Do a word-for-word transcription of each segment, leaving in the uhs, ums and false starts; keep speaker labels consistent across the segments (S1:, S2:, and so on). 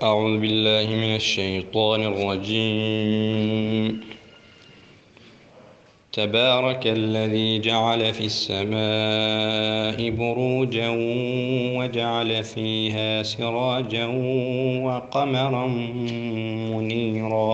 S1: أعوذ بالله من الشيطان الرجيم. تبارك الذي جعل في السماء بروجا وجعل فيها سراجا وقمرا منيرا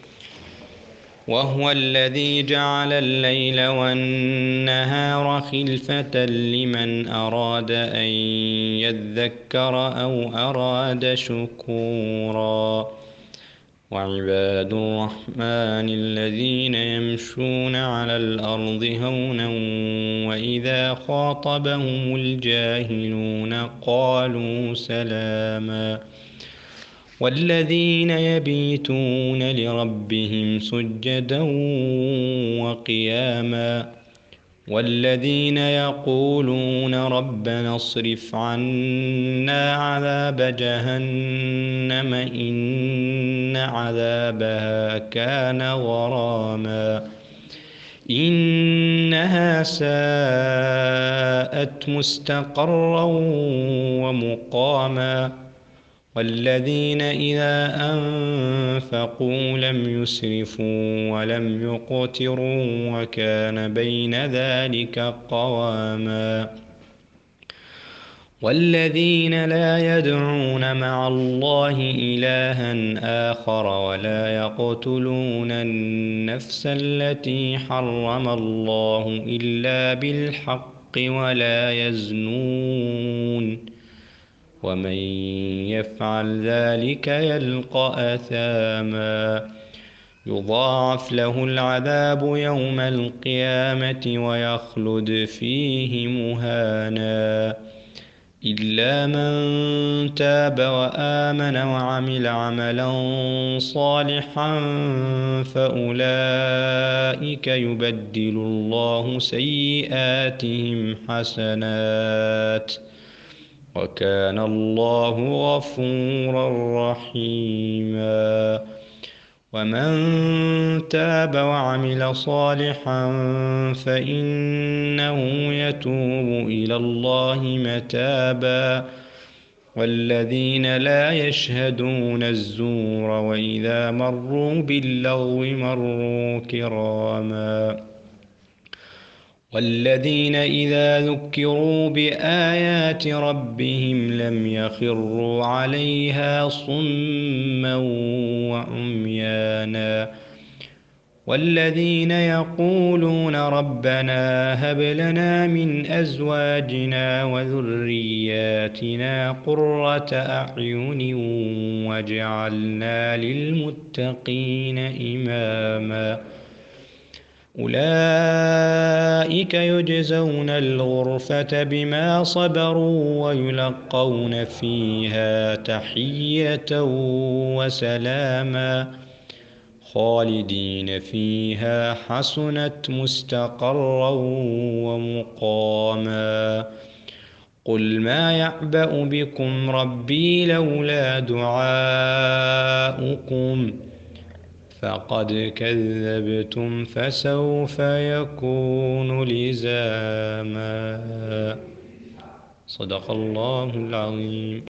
S1: وهو الذي جعل الليل والنهار خلفة لمن أراد أن يذكر أو أراد شكورا وعباد الرحمن الذين يمشون على الأرض هونا وإذا خاطبهم الجاهلون قالوا سلاما والذين يبيتون لربهم سجدا وقياما والذين يقولون ربنا اصرف عنا عذاب جهنم إن عذابها كان غراما إنها ساءت مستقرا ومقاما والذين إذا أنفقوا لم يسرفوا ولم يقتروا وكان بين ذلك قواما والذين لا يدعون مع الله إلها آخر ولا يقتلون النفس التي حرم الله إلا بالحق ولا يزنون ومن يفعل ذلك يلقى أثاما يضاعف له العذاب يوم القيامة ويخلد فيه مهانا إلا من تاب وآمن وعمل عملا صالحا فأولئك يبدل الله سيئاتهم حسنات وكان الله غفورا رحيما ومن تاب وعمل صالحا فإنه يتوب إلى الله متابا والذين لا يشهدون الزور وإذا مروا باللغو مروا كراما والذين إذا ذكروا بآيات ربهم لم يخروا عليها صما وعميانا والذين يقولون ربنا هب لنا من أزواجنا وذرياتنا قرة أعين واجعلنا للمتقين إماما أولئك يجزون الغرفة بما صبروا ويلقون فيها تحية وسلاما خالدين فيها حسنت مستقرا ومقاما قل ما يعبأ بكم ربي لولا دعاؤكم فقد كذبتم فسوف يكون لزاما صدق الله العظيم.